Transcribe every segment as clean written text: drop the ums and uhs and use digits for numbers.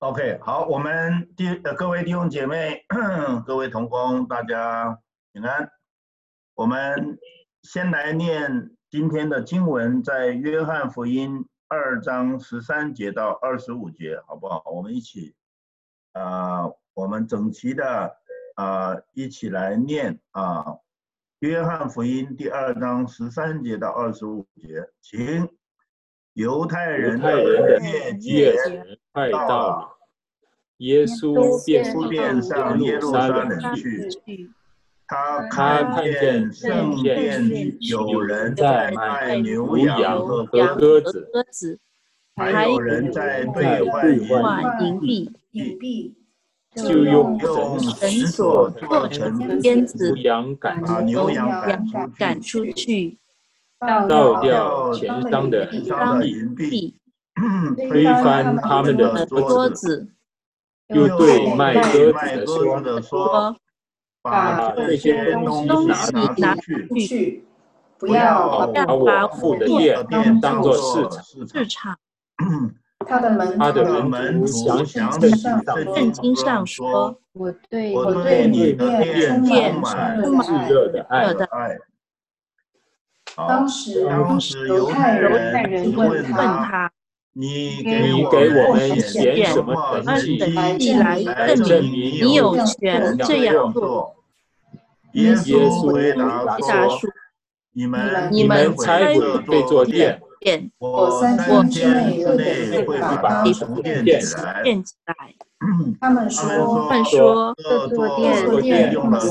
OK， 好，我们各位弟兄姐妹、各位同工，大家平安。我们先来念今天的经文，在约翰福音2章13节到25节，好不好？我们一起，我们整齐的一起来念约翰福音第2章13节到25节，请。犹太人的月节快到了，耶稣便上耶路撒冷去。他看见圣殿里有人在卖牛羊和鸽子，还有人在兑换银币，就用绳索做成鞭子，把牛羊赶出去。 倒掉钱商的银币，推翻他们的桌子，又对卖鸽子的说：“把这些东西拿出去，不要把我父的店当作市场。”他的门徒详细圣经上说：“我对你的店充满炙热的爱。” 当时犹太人问他：“你给我们显什么神迹来证明你有权这样做？”耶稣回答说：“你们猜不被做店，我3天之内会把它重建起来。”他们说：“这座殿用了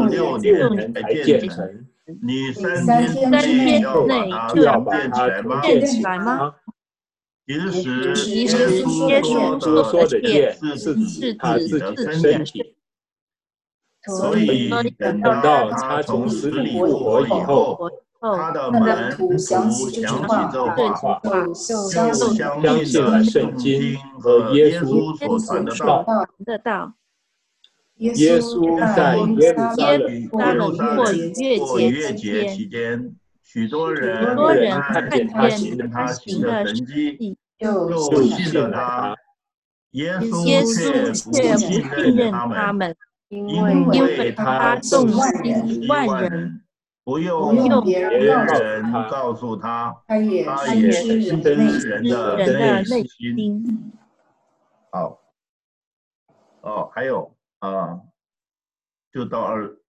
46年才建成。你3天之内要把它建起来吗？”其实耶稣说的殿是指他自己的身体。所以等到他从死里复活以后，他的门徒想起这话，就相信了圣经和耶稣所传的道。耶稣在耶路撒冷过逾越节期间，许多人看见他行的神迹，就信了他。耶稣却不信任他们，因为他洞悉万人，不用别人告诉他，他也知人的内心。好，还有就到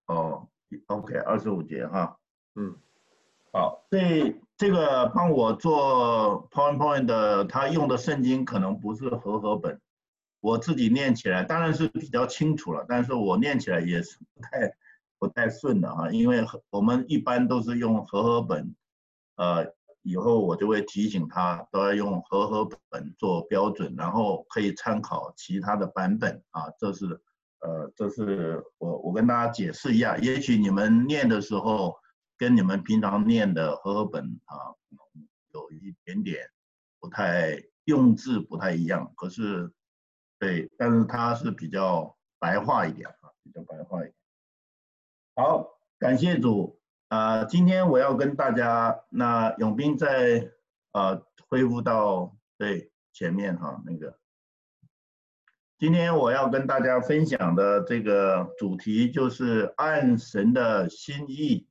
OK 25节哈，好，这个帮我做 PowerPoint 的，他用的圣经可能不是和合本，我自己念起来当然是比较清楚了，但是我念起来也是不太顺的哈，因为我们一般都是用和合本，以后我就会提醒他都要用和合本做标准，然后可以参考其他的版本啊，这是我跟大家解释一下，也许你们念的时候跟你们平常念的和合本有一点点不太用字不太一样，可是对，但是它是比较白话一点比较白话一点。好，感谢主。今天我要跟大家，那永斌再恢复到前面那个。今天我要跟大家分享的这个主题就是按神的心意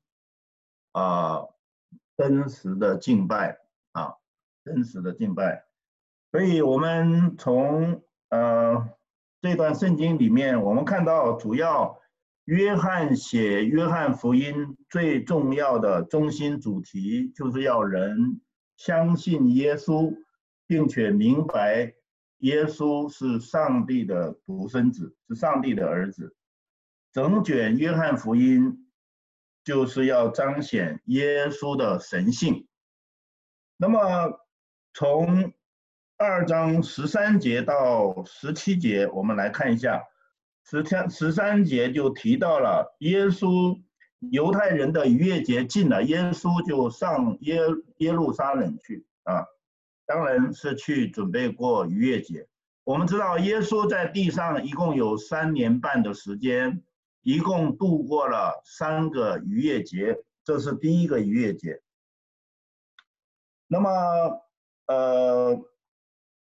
真实的敬拜真实的敬拜。所以我们从这段圣经里面，我们看到主要约翰写约翰福音最重要的中心主题，就是要人相信耶稣，并且明白耶稣是上帝的独生子，是上帝的儿子。整卷约翰福音就是要彰显耶稣的神性。那么从2章13节到17节，我们来看一下。13节就提到了耶稣，犹太人的逾越节近了，耶稣就上耶路撒冷去当然是去准备过逾越节。我们知道耶稣在地上一共有3年半的时间，一共度过了3个逾越节，这是第一个逾越节。那么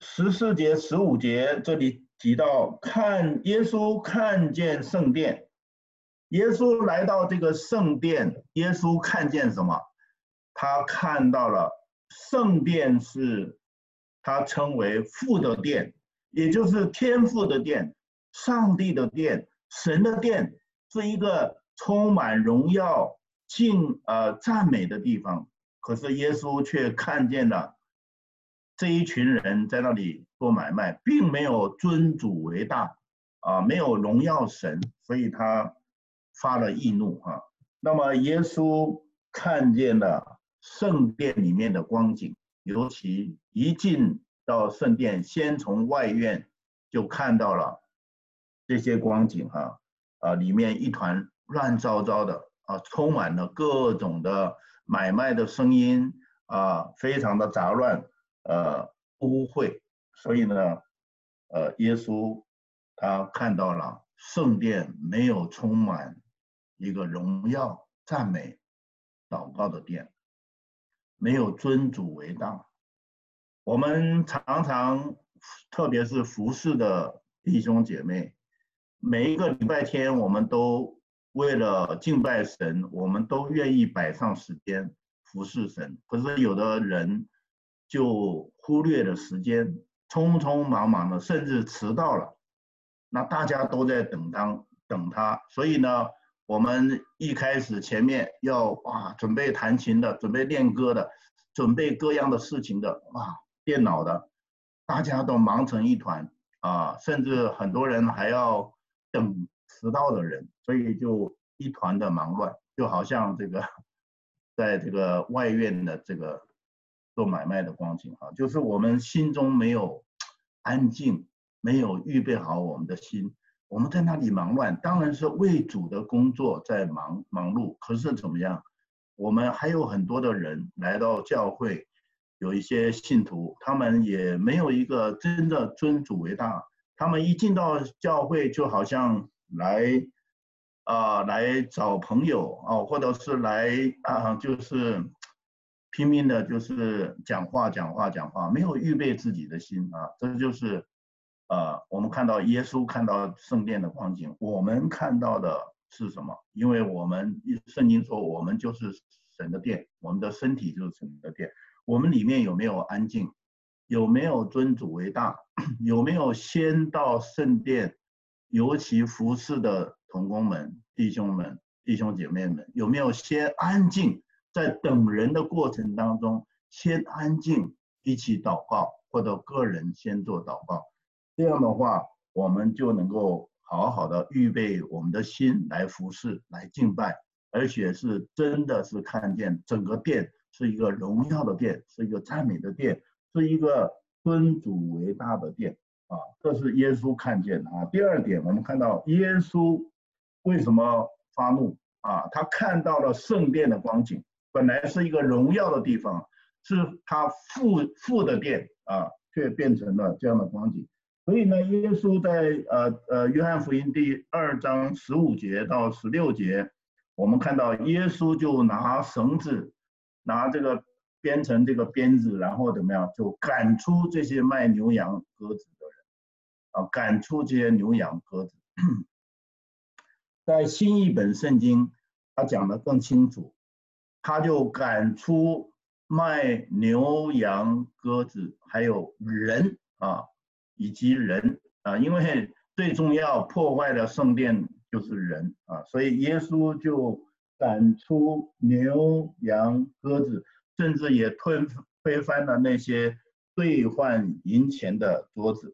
14节、15节这里提到，耶稣看见圣殿。耶稣来到这个圣殿，耶稣看见什么？他看到了圣殿是他称为父的殿，也就是天父的殿，上帝的殿，神的殿，是一个充满荣耀、赞美的地方。可是耶稣却看见了这一群人在那里做买卖，并没有尊主为大，没有荣耀神，所以他发了易怒啊。那么耶稣看见了圣殿里面的光景，尤其一进到圣殿，先从外院就看到了这些光景里面一团乱糟糟的充满了各种的买卖的声音非常的杂乱污秽，所以呢耶稣他看到了圣殿没有充满一个荣耀、赞美、祷告的殿，没有尊主为大。我们常常，特别是服侍的弟兄姐妹，每一个礼拜天，我们都为了敬拜神，我们都愿意摆上时间服侍神。可是有的人就忽略了时间，匆匆忙忙的，甚至迟到了。那大家都在等他，所以呢，我们一开始前面要准备弹琴的，准备练歌的，准备各样的事情的，电脑的，大家都忙成一团甚至很多人还要等迟到的人，所以就一团的忙乱，就好像这个在这个外院的这个做买卖的光景就是我们心中没有安静，没有预备好我们的心，我们在那里忙乱，当然是为主的工作在忙碌，可是怎么样？我们还有很多的人来到教会，有一些信徒，他们也没有一个真的尊主为大，他们一进到教会就好像来找朋友或者是来就是拼命的，就是讲话，没有预备自己的心这就是我们看到耶稣看到圣殿的光景，我们看到的是什么？因为我们圣经说我们就是神的殿，我们的身体就是神的殿，我们里面有没有安静？有没有尊主为大？有没有先到圣殿？尤其服侍的同工们、弟兄姐妹们，有没有先安静？在等人的过程当中，先安静，一起祷告，或者个人先做祷告。这样的话，我们就能够好好的预备我们的心来服侍、来敬拜，而且是真的是看见整个殿是一个荣耀的殿，是一个赞美的殿，是一个尊主为大的殿这是耶稣看见的第二点，我们看到耶稣为什么发怒他看到了圣殿的光景，本来是一个荣耀的地方，是他父的殿却变成了这样的光景。所以呢，耶稣在约翰福音第2章15节到16节，我们看到耶稣就拿绳子，拿这个编成这个鞭子，然后怎么样，就赶出这些卖牛羊鸽子的人赶出这些牛羊鸽子。在新译本圣经，他讲得更清楚，他就赶出卖牛羊鸽子，还有人以及人因为最重要破坏了圣殿就是人所以耶稣就赶出牛羊鸽子，甚至也推翻了那些兑换银钱的桌子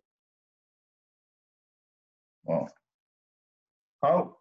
好，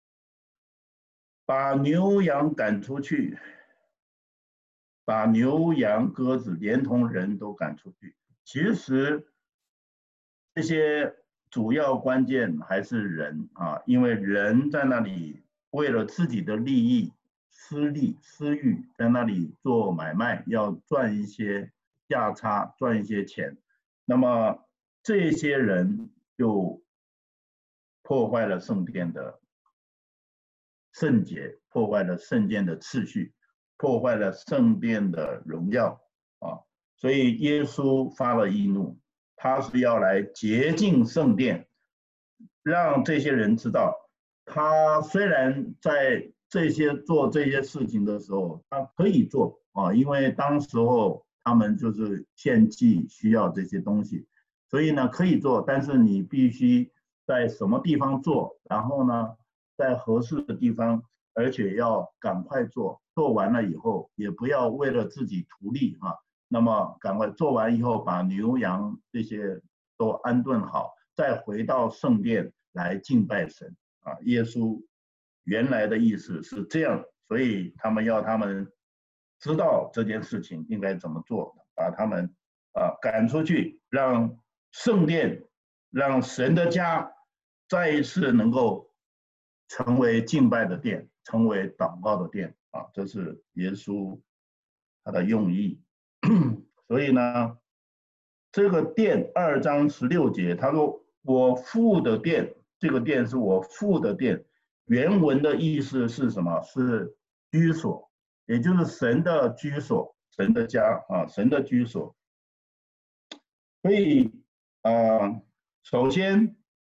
把牛羊赶出去，把牛羊鸽子连同人都赶出去。其实这些主要关键还是人因为人在那里为了自己的利益、私欲，在那里做买卖，要赚一些价差，赚一些钱。那么这些人就破坏了圣殿的圣洁，破坏了圣殿的秩序，破坏了圣殿的荣耀所以耶稣发了易怒， 他是要来洁净圣殿，让这些人知道，他虽然在做这些事情的时候，他可以做啊，因为当时候他们就是献祭需要这些东西，所以呢可以做，但是你必须在什么地方做，然后呢在合适的地方，而且要赶快做，做完了以后也不要为了自己图利啊，那么赶快做完以后，把牛羊这些都安顿好，再回到圣殿来敬拜神啊。耶稣原来的意思是这样，所以他们要他们知道这件事情应该怎么做，把他们赶出去，让圣殿，让神的家再一次能够成为敬拜的殿，成为祷告的殿啊，这是耶稣他的用意。所以呢，这个殿2章16节，他说我父的殿，这个殿是我父的殿，原文的意思是什么？是居所，也就是神的居所，神的家啊，神的居所。所以首先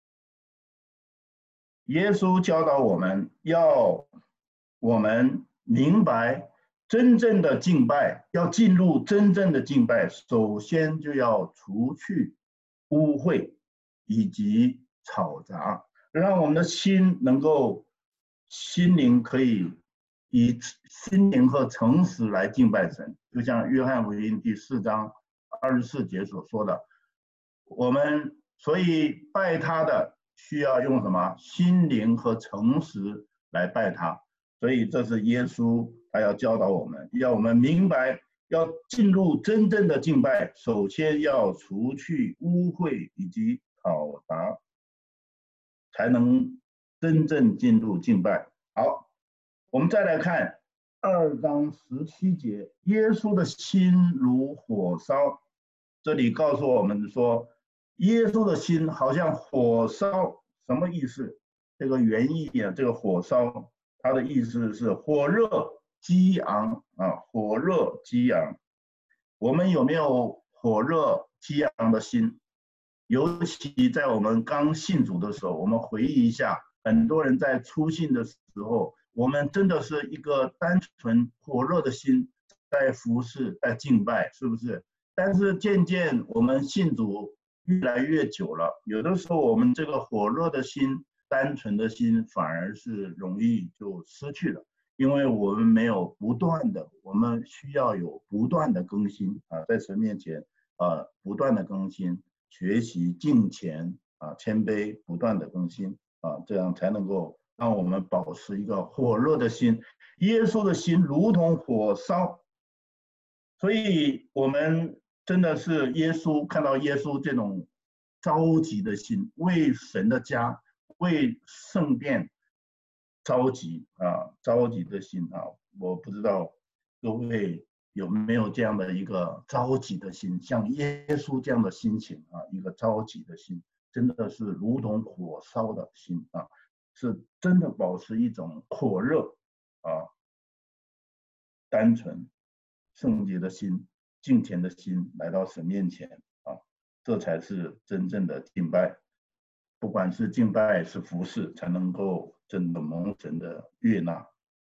耶稣教导我们要我们明白真正的敬拜，要进入真正的敬拜，首先就要除去污秽以及吵杂，让我们的心能够心灵可以以心灵和诚实来敬拜神，就像约翰福音第4章24节所说的，我们所以拜他的需要用什么？心灵和诚实来拜他。所以这是耶稣他要教导我们，要我们明白，要进入真正的敬拜，首先要除去污秽以及吵杂，才能真正进入敬拜。好，我们再来看2章17节，耶稣的心如火烧。这里告诉我们说，耶稣的心好像火烧，什么意思？这个原意啊，这个火烧，它的意思是火热激昂啊，火热激昂。我们有没有火热激昂的心？尤其在我们刚信主的时候，我们回忆一下，很多人在初信的时候，我们真的是一个单纯火热的心在服侍，在敬拜，是不是？但是渐渐我们信主越来越久了，有的时候我们这个火热的心，单纯的心反而是容易就失去了，因为我们没有不断的，我们需要有不断的更新啊，在神面前不断的更新，学习敬虔啊，谦卑，不断的更新啊，这样才能够让我们保持一个火热的心。耶稣的心如同火烧，所以我们真的是看到耶稣这种着急的心，为神的家，为圣殿着急的心啊！我不知道各位有没有这样的一个着急的心，像耶稣这样的心情啊，一个着急的心，真的是如同火烧的心啊，是真的保持一种火热啊，单纯圣洁的心，敬虔的心来到神面前啊，这才是真正的敬拜。不管是敬拜是服侍，才能够真的蒙神的悦纳。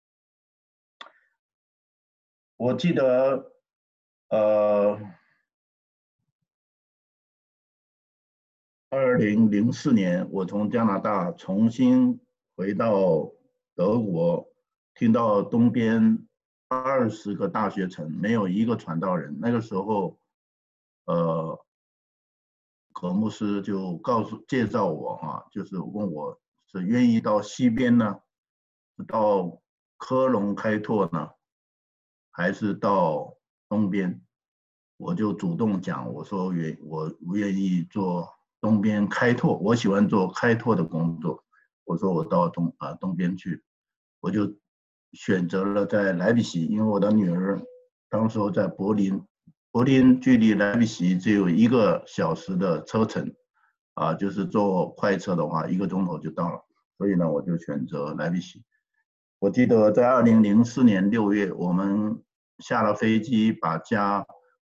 我记得2004年我从加拿大重新回到德国，听到东边20个大学城没有一个传道人，那个时候葛牧师就介绍我就是问我是愿意到西边呢，到科隆开拓呢，还是到东边？我就主动讲，我说我愿意做东边开拓，我喜欢做开拓的工作。我说我到东边去，我就选择了在莱比锡，因为我的女儿当时在柏林。柏林距离莱比锡只有1个小时的车程，就是坐快车的话1个钟头就到了，所以呢，我就选择莱比锡。我记得在2004年6月，我们下了飞机，把家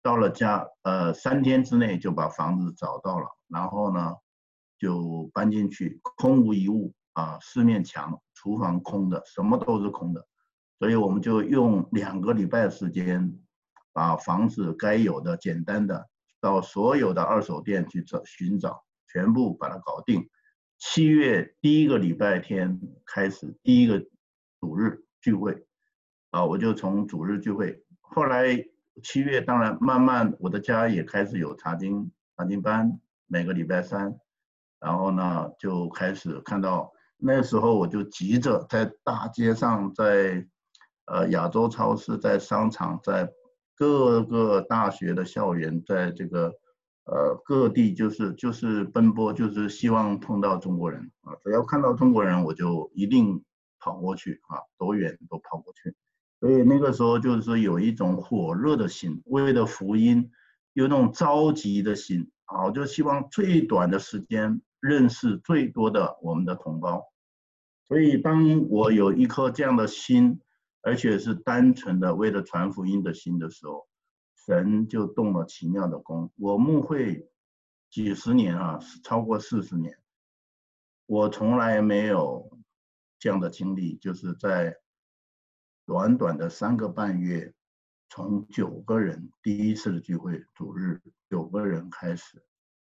到了家，3天之内就把房子找到了，然后呢就搬进去，空无一物啊，4面墙，厨房空的，什么都是空的，所以我们就用2个礼拜的时间，把房子该有的简单的到所有的二手店去寻找，全部把它搞定。7月第1个礼拜天开始第1个主日聚会，我就从主日聚会，后来7月当然慢慢我的家也开始有查经班，每个礼拜3，然后呢就开始看到，那时候我就急着在大街上，在亚洲超市，在商场，在各个大学的校园，在这个各地就是奔波，就是希望碰到中国人啊，只要看到中国人我就一定跑过去啊，多远都跑过去。所以那个时候就是有一种火热的心，为了福音有那种着急的心啊，我就希望最短的时间认识最多的我们的同胞。所以当我有一颗这样的心，而且是单纯的为了传福音的心的时候，神就动了奇妙的工。我牧会几十年啊，超过40年，我从来没有这样的经历，就是在短短的3个半月，从9个人第一次的聚会主日9个人开始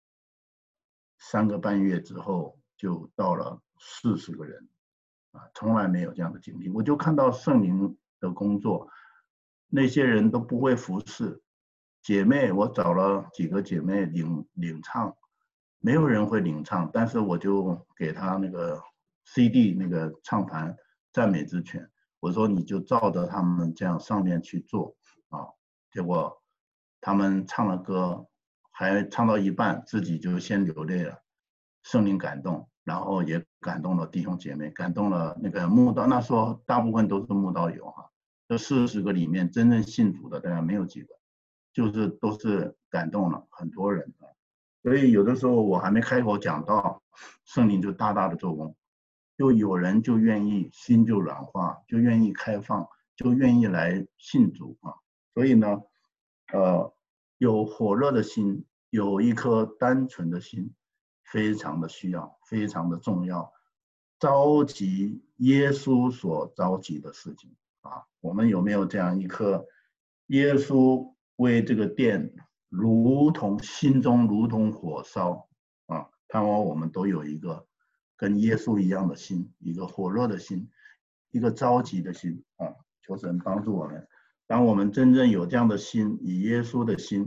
，3个半月之后就到了40个人啊，从来没有这样的经历。我就看到圣灵的工作，那些人都不会服侍姐妹，我找了几个姐妹领唱，没有人会领唱，但是我就给他那个 CD 那个唱盘赞美之泉，我说你就照着他们这样上面去做啊，结果他们唱了歌，还唱到一半自己就先流泪了，圣灵感动，然后也感动了弟兄姐妹，感动了那个慕道，那时候大部分都是慕道友哈，这40个里面真正信主的大概没有几个，就是都是感动了很多人啊。所以有的时候我还没开口讲道，圣灵就大大的做工，就有人就愿意，心就软化，就愿意开放，就愿意来信主啊。所以呢，有火热的心，有一颗单纯的心，非常的需要，非常的重要。着急耶稣所着急的事情啊，我们有没有这样一颗耶稣为这个殿心中如同火烧啊？盼望我们都有一个跟耶稣一样的心，一个火热的心，一个着急的心啊！求神帮助我们。当我们真正有这样的心，以耶稣的心，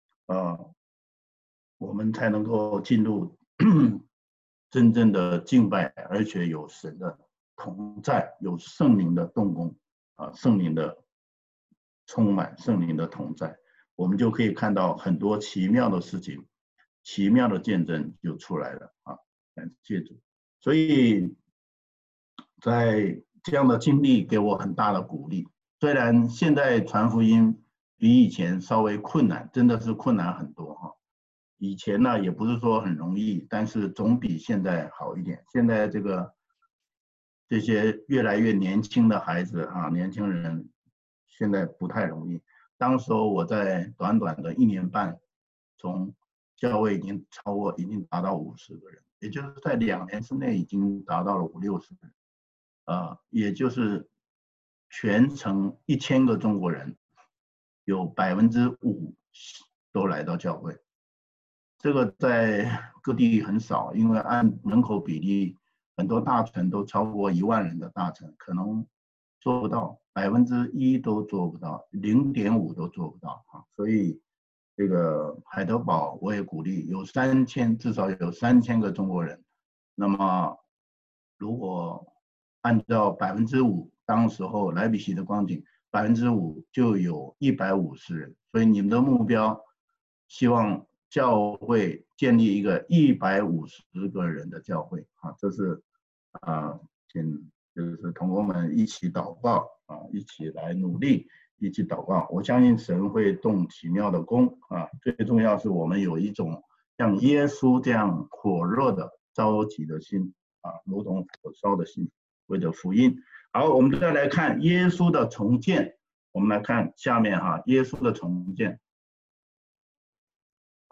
我们才能够进入真正的敬拜，而且有神的同在，有圣灵的动工啊，圣灵的充满，圣灵的同在，我们就可以看到很多奇妙的事情，奇妙的见证就出来了啊！感谢主。所以在这样的经历给我很大的鼓励。虽然现在传福音比以前稍微困难，真的是困难很多哈。以前呢也不是说很容易，但是总比现在好一点。现在这些越来越年轻的孩子啊，年轻人现在不太容易。当时候我在短短的1年半，从教会已经达到50个人，也就是在2年之内已经达到了50-60个人，也就是全城1000个中国人，有5%都来到教会。这个在各地很少，因为按人口比例，很多大城都超过1万人的大城，可能做不到1%都做不到，0.5都做不到啊。所以这个海德堡我也鼓励，至少有3000个中国人。那么如果按照5%，当时候莱比锡的光景，5%就有150人。所以你们的目标，希望教会建立一个150个人的教会啊，这是请就是同工们一起祷告啊，一起来努力，一起祷告。我相信神会动奇妙的工啊，最重要是我们有一种像耶稣这样火热的着急的心啊，如同火烧的心，为了福音。好，我们再来看耶稣的重建。我们来看下面耶稣的重建。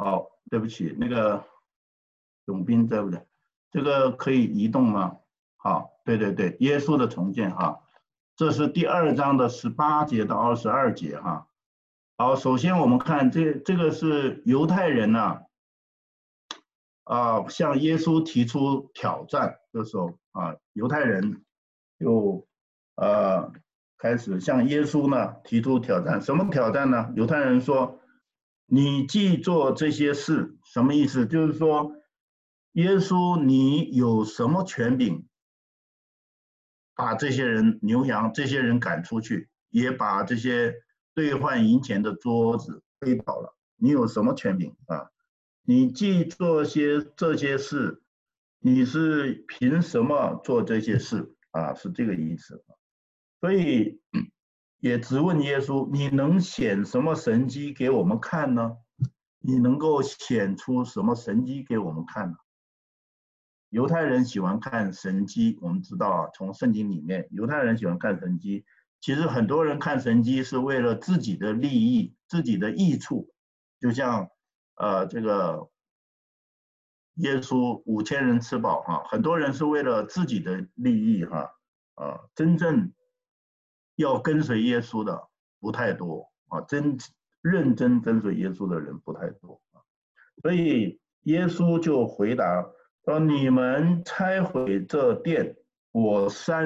好，对不起，那个永斌对不对？这个可以移动吗？好，对对对，耶稣的重建哈，这是第2章的18节到22节哈。好，首先我们看这个是犹太人呐，向耶稣提出挑战的时候啊，犹太人就开始向耶稣呢提出挑战。什么挑战呢？犹太人说：“你既做这些事，什么意思？就是说，耶稣你有什么权柄把这些人牛羊这些人赶出去，也把这些兑换银钱的桌子推倒了？你有什么权柄啊？你既做这些事，你是凭什么做这些事啊？是这个意思。所以也质问耶稣：你能显什么神迹给我们看呢？你能够显出什么神迹给我们看呢？犹太人喜欢看神迹，我们知道啊，从圣经里面，犹太人喜欢看神迹。其实很多人看神迹是为了自己的利益、自己的益处，就像这个耶稣5000人吃饱哈，很多人是为了自己的利益哈，真正要跟随耶稣的不太多啊，认真跟随耶稣的人不太多啊，所以耶稣就回答说：“你们拆毁这殿，我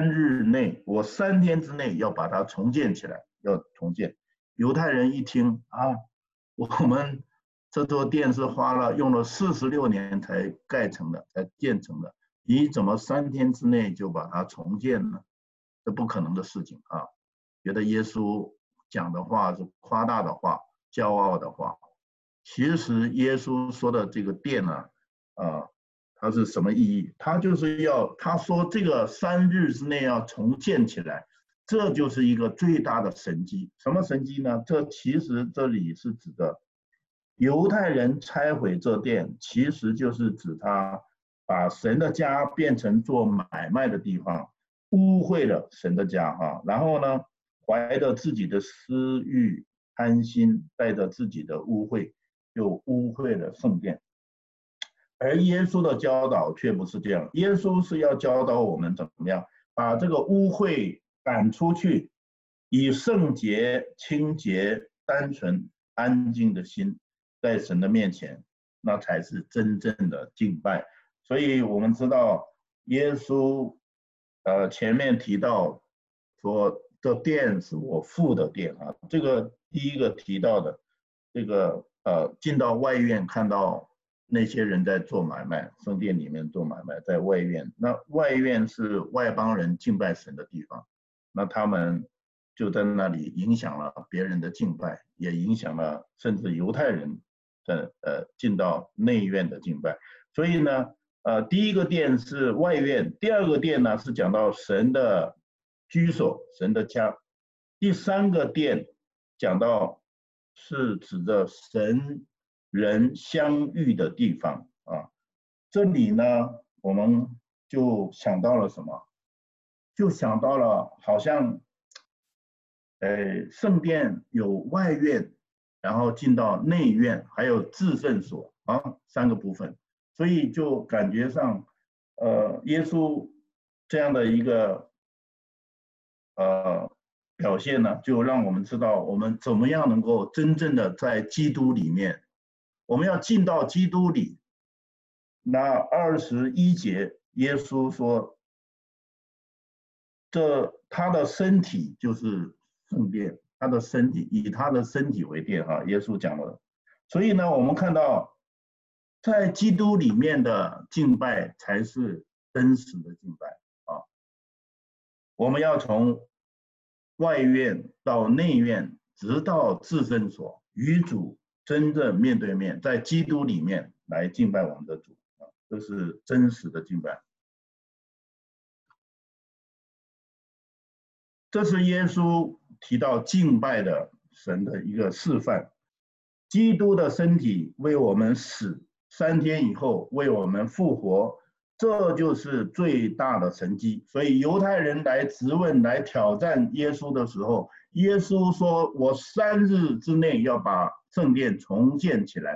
3天之内要把它重建起来，要重建。”犹太人一听啊，我们这座殿是用了46年才盖成的，才建成的，你怎么3天之内就把它重建呢？这不可能的事情啊！觉得耶稣讲的话是夸大的话、骄傲的话。其实耶稣说的这个殿呢，它是什么意义？他就是他说这个3日之内要重建起来，这就是一个最大的神迹。什么神迹呢？其实这里是指的犹太人拆毁这殿，其实就是指他把神的家变成做买卖的地方，污秽了神的家哈。然后呢，怀着自己的私欲贪心，带着自己的污秽，就污秽了圣殿。而耶稣的教导却不是这样，耶稣是要教导我们怎么样把这个污秽赶出去，以圣洁、清洁、单纯、安静的心在神的面前，那才是真正的敬拜。所以我们知道耶稣前面提到说这殿是我父的殿啊，这个第一个提到的这个进到外院看到那些人在做买卖，圣殿里面做买卖，在外院，那外院是外邦人敬拜神的地方，那他们就在那里影响了别人的敬拜，也影响了甚至犹太人的进到内院的敬拜。所以呢，第一个殿是外院，第2个殿呢是讲到神的居所，神的家，第3个殿讲到是指着神人相遇的地方啊。这里呢，我们就想到了什么？就想到了好像，圣殿有外院，然后进到内院，还有至圣所啊，3个部分，所以就感觉上，耶稣这样的一个表现呢，就让我们知道我们怎么样能够真正的在基督里面，我们要进到基督里。那21节，耶稣说，他的身体就是圣殿，他的身体以他的身体为殿哈，耶稣讲了。所以呢，我们看到在基督里面的敬拜才是真实的敬拜啊。我们要从外院到内院，直到至圣所，与主真正面对面，在基督里面来敬拜我们的主啊，这是真实的敬拜。这是耶稣提到敬拜的神的一个示范。基督的身体为我们死，3天以后为我们复活，这就是最大的神迹。所以犹太人来质问、来挑战耶稣的时候，耶稣说：“我3日之内要把圣殿重建起来。”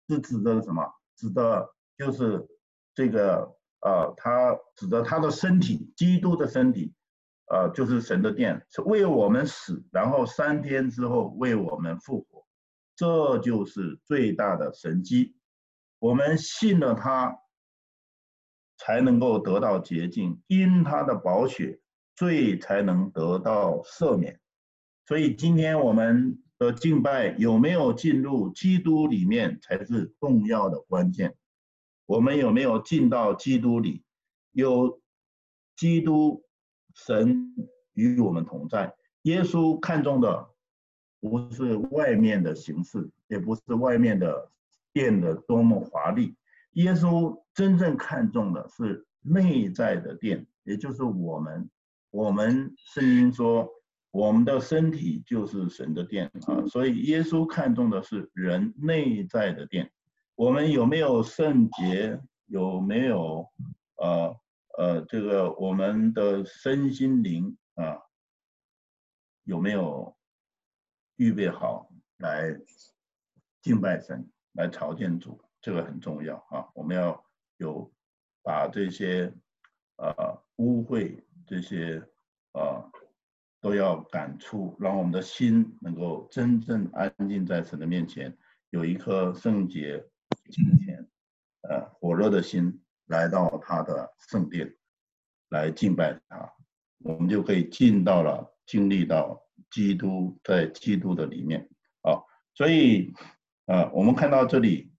是指的什么？指的就是这个他指的他的身体，基督的身体，就是神的殿，是为我们死，然后3天之后为我们复活，这就是最大的神迹。我们信了他，才能够得到洁净，因他的宝血，罪才能得到赦免。所以今天我们的敬拜有没有进入基督里面，才是重要的关键。我们有没有进到基督里？有基督神与我们同在。耶稣看重的不是外面的形式，也不是外面的殿的多么华丽。耶稣真正看重的是内在的殿，也就是我们。我们圣经说，我们的身体就是神的殿啊，所以耶稣看重的是人内在的殿。我们有没有圣洁？有没有这个我们的身心灵啊，有没有预备好来敬拜神，来朝见主？这个很重要啊！我们要有把这些污秽这些都要赶出，让我们的心能够真正安静在神的面前，有一颗圣洁、敬虔、火热的心来到他的圣殿，来敬拜他，我们就可以进到了经历到基督，在基督的里面啊。所以我们看到这里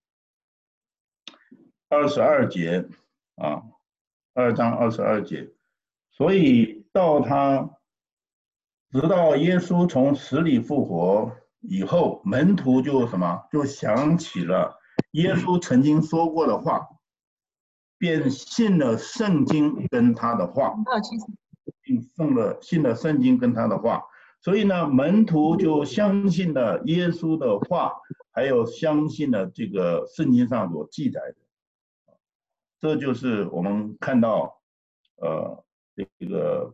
22节啊，2章22节，所以直到耶稣从死里复活以后，门徒就什么？就想起了耶稣曾经说过的话，便信了圣经跟他的话，并信了圣经跟他的话。所以呢，门徒就相信了耶稣的话，还有相信了这个圣经上所记载的。这就是我们看到这个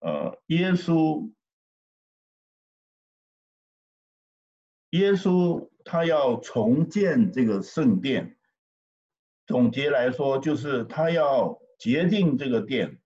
耶稣他要重建这个圣殿，总结来说就是他要洁净这个殿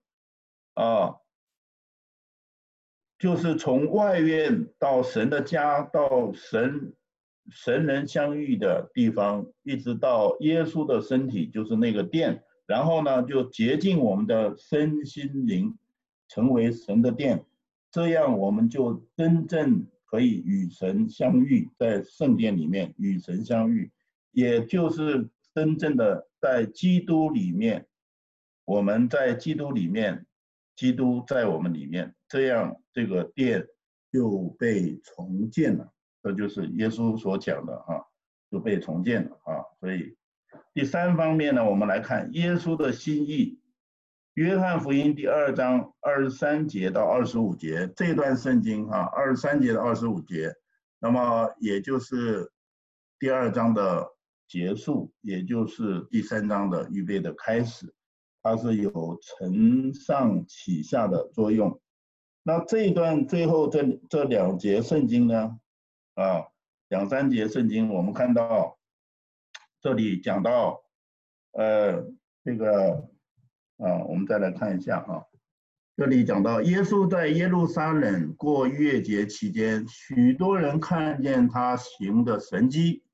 就是从外院到神的家，到神人相遇的地方，一直到耶稣的身体，就是那个殿，然后呢就洁净我们的身心灵，成为神的殿，这样我们就真正可以与神相遇，在圣殿里面与神相遇，也就是真正的在基督里面，我们在基督里面，基督在我们里面，这样这个殿就被重建了。这就是耶稣所讲的就被重建了所以第3方面呢，我们来看耶稣的心意。约翰福音第2章23节到25节这段圣经23节到25节，那么也就是第2章的结束，也就是第3章的预备的开始，它是有承上启下的作用。那这一段最后这2节圣经呢2、3节圣经，我们看到这里讲到这个我们再来看一下这里讲到耶稣在耶路撒冷过逾越节期间，许多人看见他行的神迹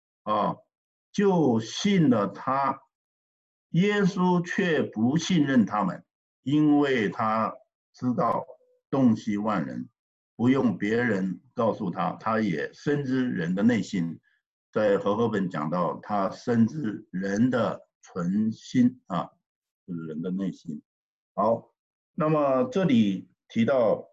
就信了他。耶稣却不信任他们，因为他知道洞悉万人，不用别人告诉他，他也深知人的内心。在和合本讲到他深知人的存心就是人的内心。好，那么这里提到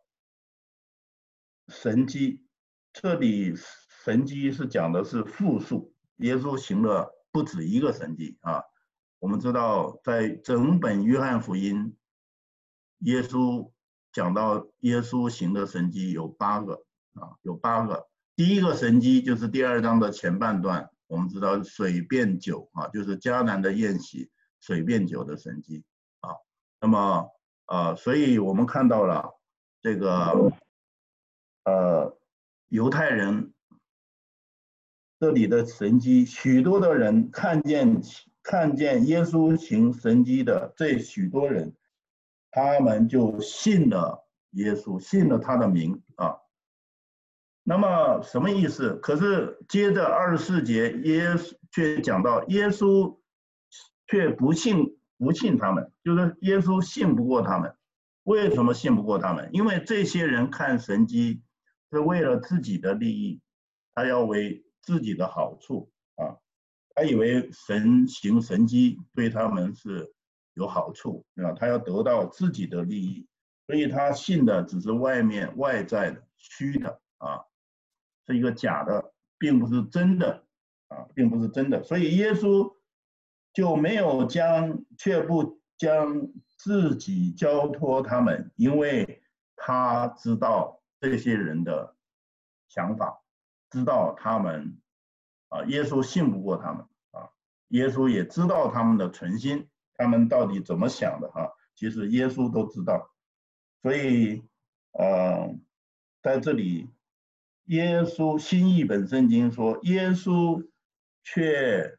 神迹，这里神迹是讲的是复数，耶稣行了不止一个神迹我们知道在整本约翰福音，耶稣讲到耶稣行的神迹有8个有8个。第一个神迹就是第2章的前半段，我们知道水变酒就是迦南的宴席水变酒的神迹那么所以我们看到了这个犹太人这里的神迹，许多的人看见耶稣行神迹的这许多人，他们就信了耶稣，信了他的名啊。那么什么意思？可是接着24节，耶稣却讲到耶稣却不信他们，就是耶稣信不过他们。为什么信不过他们？因为这些人看神迹是为了自己的利益，他要为自己的好处啊，他以为神行神迹对他们是有好处啊，他要得到自己的利益，所以他信的只是外在的虚的啊，是一个假的，并不是真的啊，并不是真的。所以耶稣就没有却不将自己交托他们，因为他知道这些人的想法，知道他们耶稣信不过他们啊，耶稣也知道他们的存心，他们到底怎么想的啊？其实耶稣都知道，所以在这里，耶稣新译本圣经说，耶稣却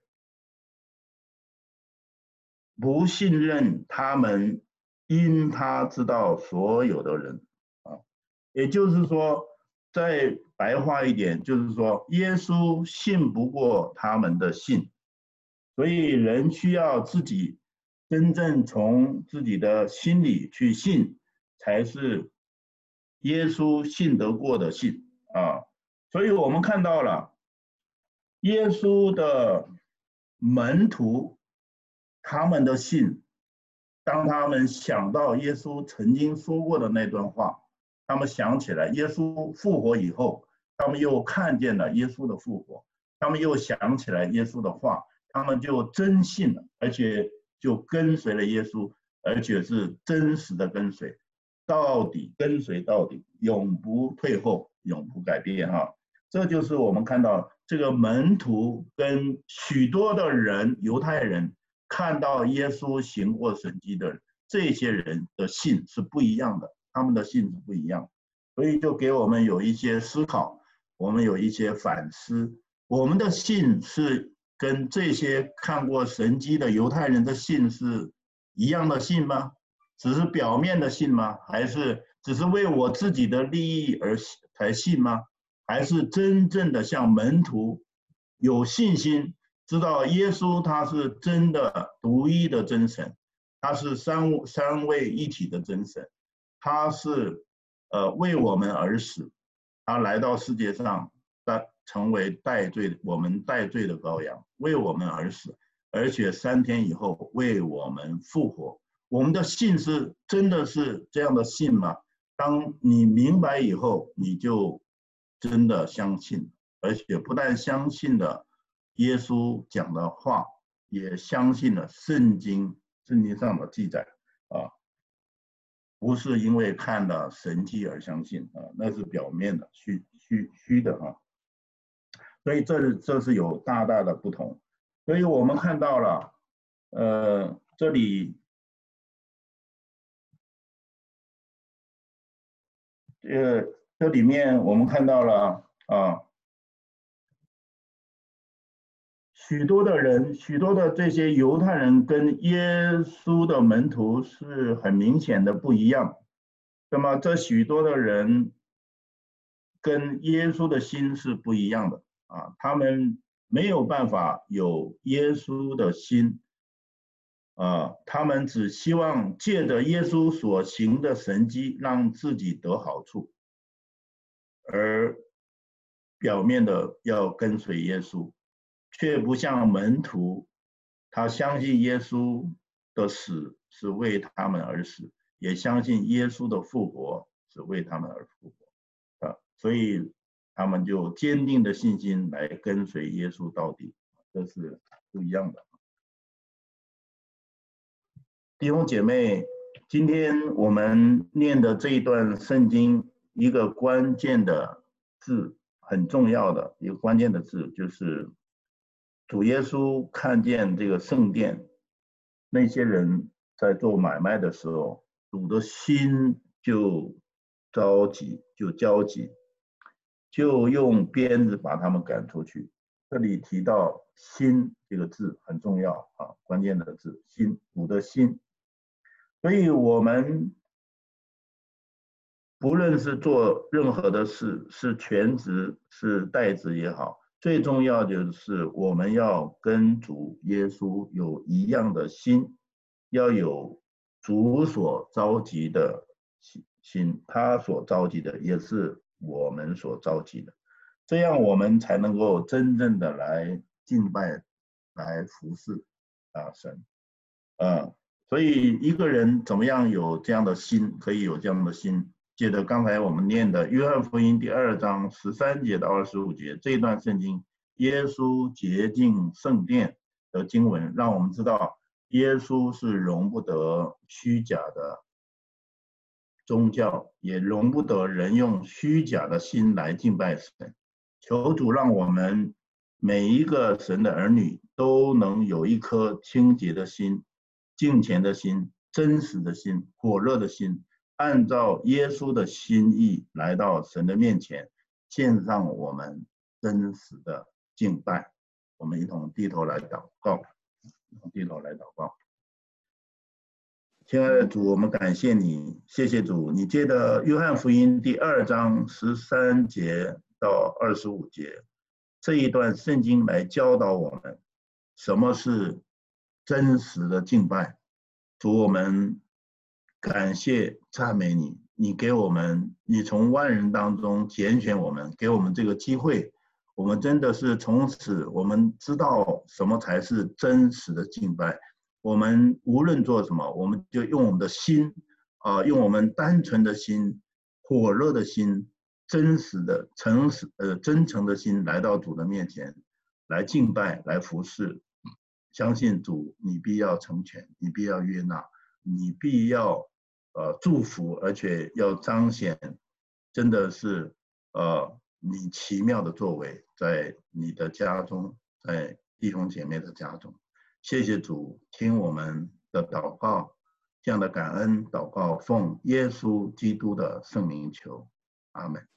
不信任他们，因他知道所有的人啊，也就是说，再白话一点，就是说，耶稣信不过他们的信，所以人需要自己真正从自己的心里去信，才是耶稣信得过的信啊。所以我们看到了耶稣的门徒，他们的信，当他们想到耶稣曾经说过的那段话，他们想起来耶稣复活以后，他们又看见了耶稣的复活，他们又想起来耶稣的话，他们就真信了，而且就跟随了耶稣，而且是真实的跟随，跟随到底，永不退后，永不改变哈。这就是我们看到这个门徒跟许多的人，犹太人看到耶稣行过神迹的这些人的信是不一样的，他们的信是不一样，所以就给我们有一些思考，我们有一些反思，我们的信是跟这些看过神迹的犹太人的信是一样的信吗？只是表面的信吗？还是只是为我自己的利益而才信吗？还是真正的像门徒有信心，知道耶稣他是真的独一的真神，他是三位一体的真神，他是为我们而死，他来到世界上，他成为我们代罪的羔羊，为我们而死，而且3天以后为我们复活。我们的信是真的是这样的信吗？当你明白以后，你就真的相信，而且不但相信了耶稣讲的话，也相信了圣经上的记载啊，不是因为看了神迹而相信啊，那是表面的虚的啊，所以这是有大大的不同。所以我们看到了，这里这里面我们看到了啊，许多的这些犹太人跟耶稣的门徒是很明显的不一样。那么这许多的人跟耶稣的心是不一样的啊，他们没有办法有耶稣的心啊，他们只希望借着耶稣所行的神迹让自己得好处，而表面的要跟随耶稣，却不像门徒，他相信耶稣的死是为他们而死，也相信耶稣的复活是为他们而复活啊，所以他们就坚定的信心来跟随耶稣到底，这是不一样的。弟兄姐妹，今天我们念的这一段圣经，一个关键的字，很重要的一个关键的字，就是主耶稣看见这个圣殿，那些人在做买卖的时候，主的心就焦急，就用鞭子把他们赶出去。 这里提到心这个字很重要啊，关键的字心，主的心。所以我们不论是做任何的事，是全职是代职也好，最重要就是我们要跟主耶稣有一样的心，要有主所召集的心，他所召集的也是我们所召集的，这样我们才能够真正的来敬拜，来服侍神。所以一个人怎么样有这样的心，可以有这样的心。接着刚才我们念的约翰福音第2章13节到25节这一段圣经，耶稣洁净圣殿的经文，让我们知道耶稣是容不得虚假的宗教，也容不得人用虚假的心来敬拜神。求主让我们每一个神的儿女都能有一颗清洁的心，敬虔的心，真实的心，火热的心，按照耶稣的心意来到神的面前，献上我们真实的敬拜。我们一同低头来祷告，低头来祷告。亲爱的主，我们感谢你，谢谢主，你借着约翰福音第2章13节到25节这一段圣经来教导我们什么是真实的敬拜。主，我们感谢赞美你，你给我们，你从万人当中拣选我们，给我们这个机会，我们真的是从此我们知道什么才是真实的敬拜。我们无论做什么，我们就用我们的心用我们单纯的心，火热的心，真实的真诚的心来到主的面前，来敬拜，来服侍。相信主，你必要成全，你必要悦纳，你必要祝福，而且要彰显真的是你奇妙的作为在你的家中，在弟兄姐妹的家中。谢谢主，听我们的祷告，这样的感恩祷告，奉耶稣基督的圣名求，阿们。